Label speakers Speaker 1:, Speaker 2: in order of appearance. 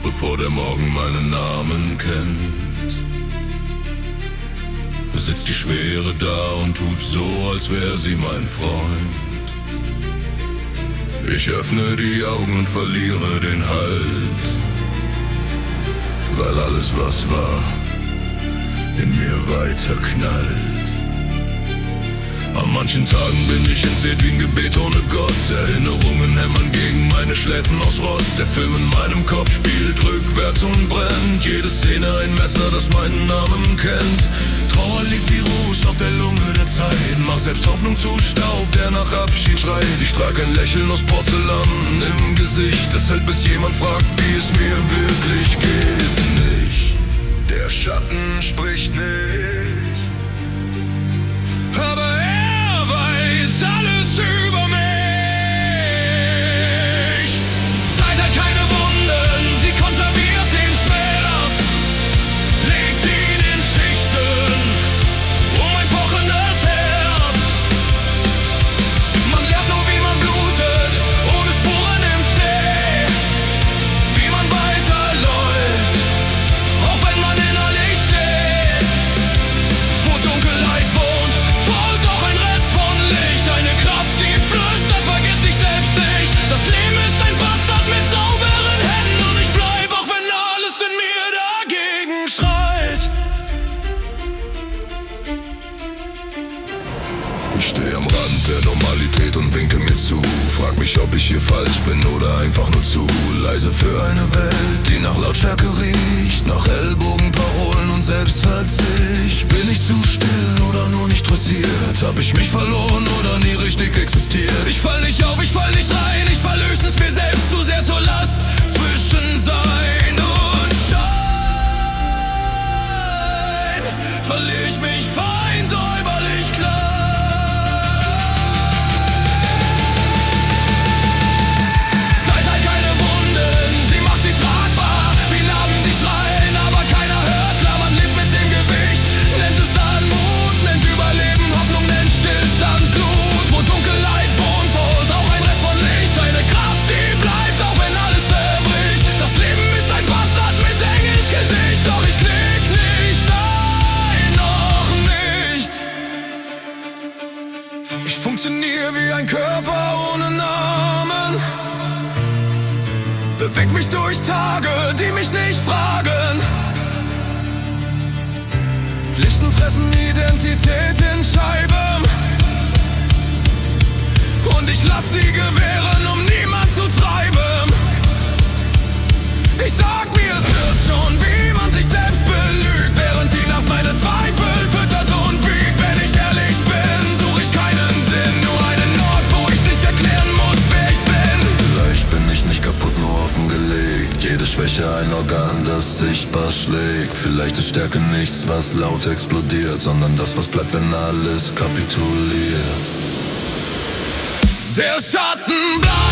Speaker 1: bevor der Morgen meinen Namen kennt. Sitzt die Schwere da und tut so, als wäre sie mein Freund. Ich öffne die Augen und verliere den Halt, weil alles, was war, in mir weiter knallt. An manchen Tagen bin ich entseht wie ein Gebet ohne Gott. Erinnerungen hämmern gegen meine Schläfen aus Rost. Der Film in meinem Kopf spielt rückwärts und brennt. Jede Szene ein Messer, das meinen Namen kennt. Trauer liegt wie Ruß auf der Lunge der Zeit. Mach selbst Hoffnung zu Staub, der nach Abschied schreit. Ich trage ein Lächeln aus Porzellan im Gesicht. Es hält, bis jemand fragt, wie es mir wirklich geht. Nicht, der Schatten spricht nicht, aber er weiß alles über mich. Zeit hat keine Wunden, sie konserviert den Schmerz, legt ihn in Schichten um ein pochendes Herz. Man lernt nur, wie man blutet, ohne Spuren im Schnee, wie man weiterläuft, auch wenn man innerlich steht. Wo Dunkelheit wohnt, folgt auch ein Rest von Licht. Eine Kraft, die flüstert, vergiss dich selbst nicht. Das Leben ist ein Bastard mit sauberen Händen und ich bleib, auch wenn alles in mir dagegen schreit. Ich steh am Rand der Normalität und winke mir zu. Frag mich, ob ich hier falsch bin oder einfach nur zu leise für eine Welt, die nach Lautstärke riecht, nach Ellbogenparolen und Selbstverzicht. Bin ich zu still oder nur nicht dressiert? Hab ich mich verloren oder nie richtig existiert? Ich fall nicht auf, ich fall nicht rein, ich fall höchstens mir selbst zu sehr zur Last. Zwischen Sein und Schein verlier ich mich fein, säuberlich klar. Zeit hat keine Wunden, sie macht sie tragbar, wie Narben, die schreien, aber keiner hört. Klar, man lebt mit dem Gewicht, nennt es dann Mut, nennt Überleben Hoffnung, nennt Stillstand Glut. Wo Dunkelheit wohnt, wohnt auch ein Rest von Licht. Eine Kraft, die bleibt, auch wenn alles zerbricht. Das Leben ist ein Bastard mit enges Gesicht, doch ich knick nicht ein, noch nicht. Ich funktioniere wie ein Körper ohne Namen, beweg mich durch Tage, die mich nicht fragen. Pflichten fressen Identität in Scheiben und ich lass sie gewähren, um niemand zu treiben. Ich sag mir, es wird schon, wie man sich selbst belügt, während die Nacht meine Zweifel füttert und wiegt. Wenn ich ehrlich bin, such ich keinen Sinn, nur einen Ort, wo ich nicht erklären muss, wer ich bin. Vielleicht bin ich nicht kaputt, nur offengelegt. Jede Schwäche ein Organ, das sichtbar schlägt. Vielleicht ist Stärke nichts, was laut explodiert, sondern das, was bleibt, wenn alles kapituliert. Der Schatten bleibt.